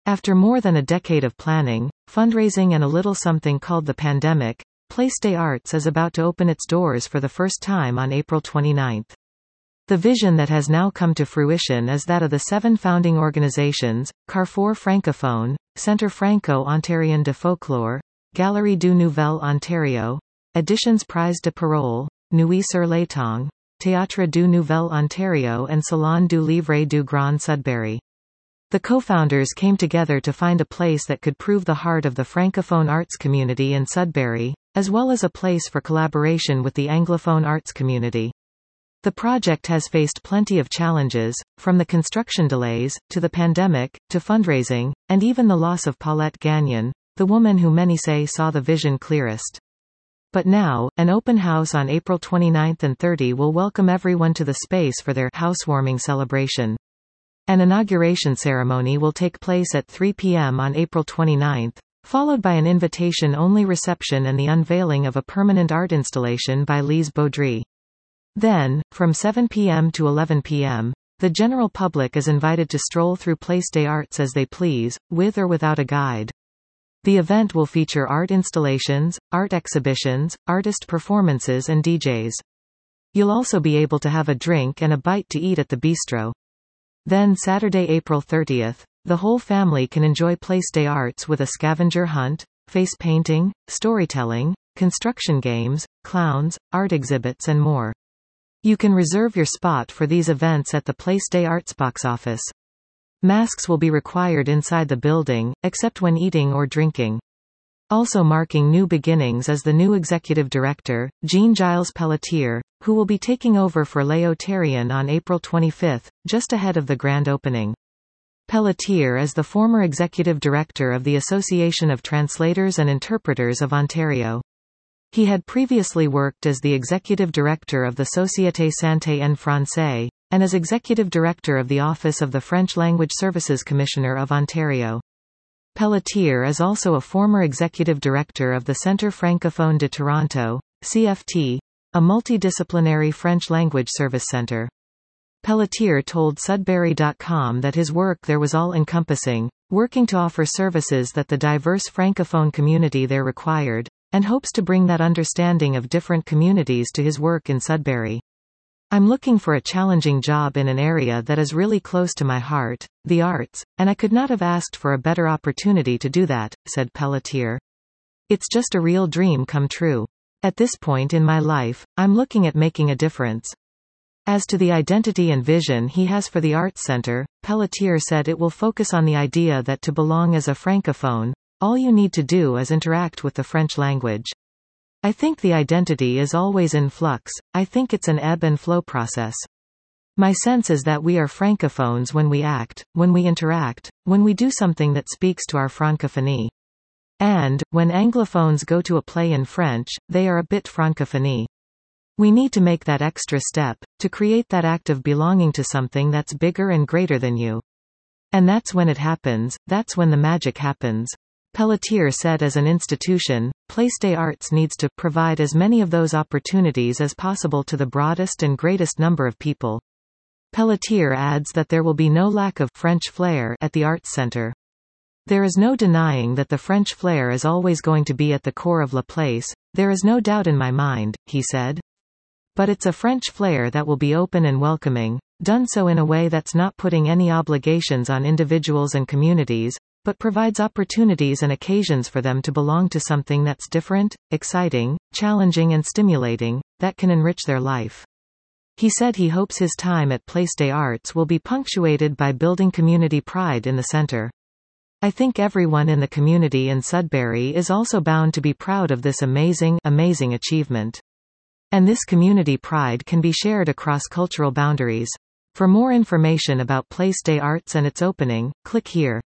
After more than a decade of planning, fundraising and a little something called the pandemic, Place des Arts is about to open its doors for the first time on April 29. The vision that has now come to fruition is that of the 7 founding organizations: Carrefour Francophone, Centre Franco-Ontarien de Folklore, Galerie du Nouvel Ontario, Editions Prise de Parole, Nuit sur l'Étang, Théâtre du Nouvel Ontario and Salon du Livre du Grand Sudbury. The co-founders came together to find a place that could prove the heart of the Francophone arts community in Sudbury, as well as a place for collaboration with the Anglophone arts community. The project has faced plenty of challenges, from the construction delays, to the pandemic, to fundraising, and even the loss of Paulette Gagnon, the woman who many say saw the vision clearest. But now, an open house on April 29 and 30 will welcome everyone to the space for their housewarming celebration. An inauguration ceremony will take place at 3 p.m. on April 29, followed by an invitation-only reception and the unveiling of a permanent art installation by Lise Baudry. Then, from 7 p.m. to 11 p.m., the general public is invited to stroll through Place des Arts as they please, with or without a guide. The event will feature art installations, art exhibitions, artist performances and DJs. You'll also be able to have a drink and a bite to eat at the bistro. Then Saturday, April 30, the whole family can enjoy Place des Arts with a scavenger hunt, face painting, storytelling, construction games, clowns, art exhibits and more. You can reserve your spot for these events at the Place des Arts box office. Masks will be required inside the building, except when eating or drinking. Also marking new beginnings is the new executive director, Jean-Gilles Pelletier, who will be taking over for Léo Thérien on April 25, just ahead of the grand opening. Pelletier is the former executive director of the Association of Translators and Interpreters of Ontario. He had previously worked as the executive director of the Société Santé en Français, and as executive director of the Office of the French Language Services Commissioner of Ontario. Pelletier is also a former executive director of the Centre Francophone de Toronto, CFT, a multidisciplinary French language service centre. Pelletier told Sudbury.com that his work there was all-encompassing, working to offer services that the diverse Francophone community there required, and hopes to bring that understanding of different communities to his work in Sudbury. I'm looking for a challenging job in an area that is really close to my heart, the arts, and I could not have asked for a better opportunity to do that, said Pelletier. It's just a real dream come true. At this point in my life, I'm looking at making a difference. As to the identity and vision he has for the Arts Centre, Pelletier said it will focus on the idea that to belong as a Francophone, all you need to do is interact with the French language. I think the identity is always in flux, I think it's an ebb and flow process. My sense is that we are Francophones when we act, when we interact, when we do something that speaks to our francophonie. And, when Anglophones go to a play in French, they are a bit francophonie. We need to make that extra step, to create that act of belonging to something that's bigger and greater than you. And that's when it happens, that's when the magic happens. Pelletier said as an institution, Place des Arts needs to provide as many of those opportunities as possible to the broadest and greatest number of people. Pelletier adds that there will be no lack of French flair at the Arts Centre. There is no denying that the French flair is always going to be at the core of La Place, there is no doubt in my mind, he said. But it's a French flair that will be open and welcoming, done so in a way that's not putting any obligations on individuals and communities, but provides opportunities and occasions for them to belong to something that's different, exciting, challenging and stimulating, that can enrich their life. He said he hopes his time at Place des Arts will be punctuated by building community pride in the centre. I think everyone in the community in Sudbury is also bound to be proud of this amazing achievement. And this community pride can be shared across cultural boundaries. For more information about Place des Arts and its opening, click here.